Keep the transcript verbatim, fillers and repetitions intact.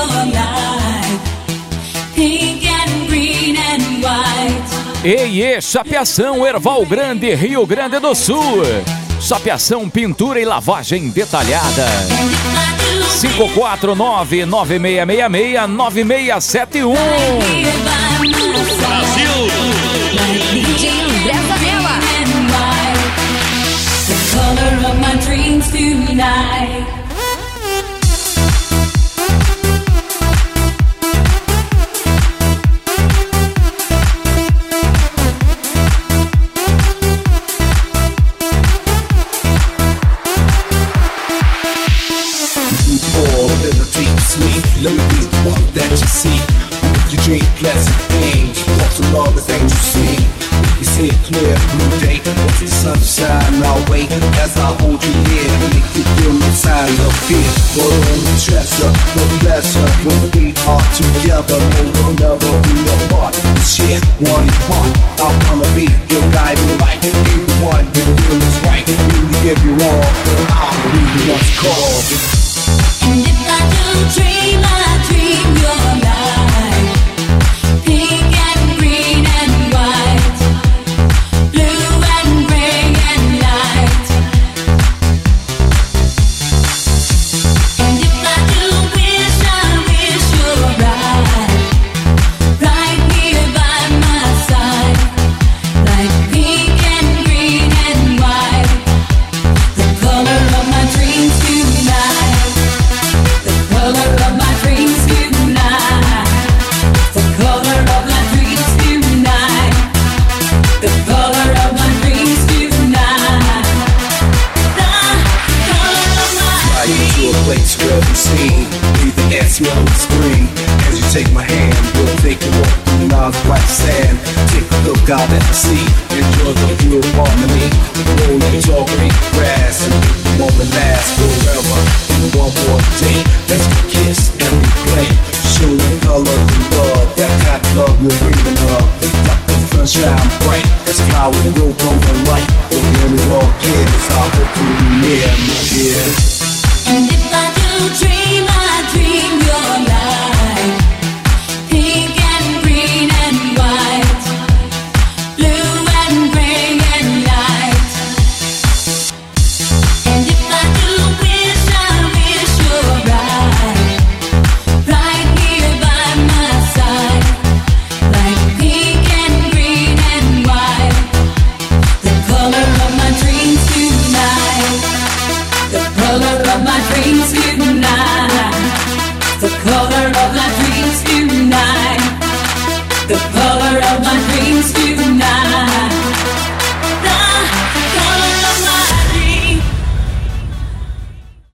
your life. Pink and green and white. Ei, ei, Chapeação, Erval Grande, Rio Grande do Sul. Chapeação, pintura e lavagem detalhada. cinco quatro nove, nove seis seis seis, nove seis sete um. Brasil! D J André Zanella. The color of my dreams tonight. Sweet, let me be the one that you see. If you dream pleasant things, walk so long as angels sing. You see it clear, blue day, with the sunshine, I'll wait as I hold you near, make you feel the signs of fear. For the treasure, the pleasure, when we are together, no we'll never be apart. Share one part, I wanna be your guiding light. Be the one who feels is right, really give you all, I'll be the one to call. And if I do dream, I dream your life. Pink and green and white, blue and gray and light. And if I do wish, I wish you're right, right here by my side, like pink and green and white, the color of my dreams tonight. The color of my dreams tonight. The color of my dreams tonight. The color of my dreams tonight. The color of my Fly into a place where we sing, breathe the air, smell the spring. As you take my hand, we'll take a walk through miles of white sand. Take a look out at the sea, enjoy the view of harmony. Rolling tall green grass, and the moment lasts forever. And one more day, let's kiss and we play. Show the color of love, that kind of love we're dreaming of. Like the sunshine bright, as flowers will grow the light. The one we all get is our hope to be near, yeah. And if I do dream, I dream your life. Pink and green and white, blue and gray and light. And if I do wish, I wish you're right, right here by my side, like pink and green and white, the color of my dreams tonight. The color of my dreams tonight. The color of my dreams tonight. The color of my dreams tonight.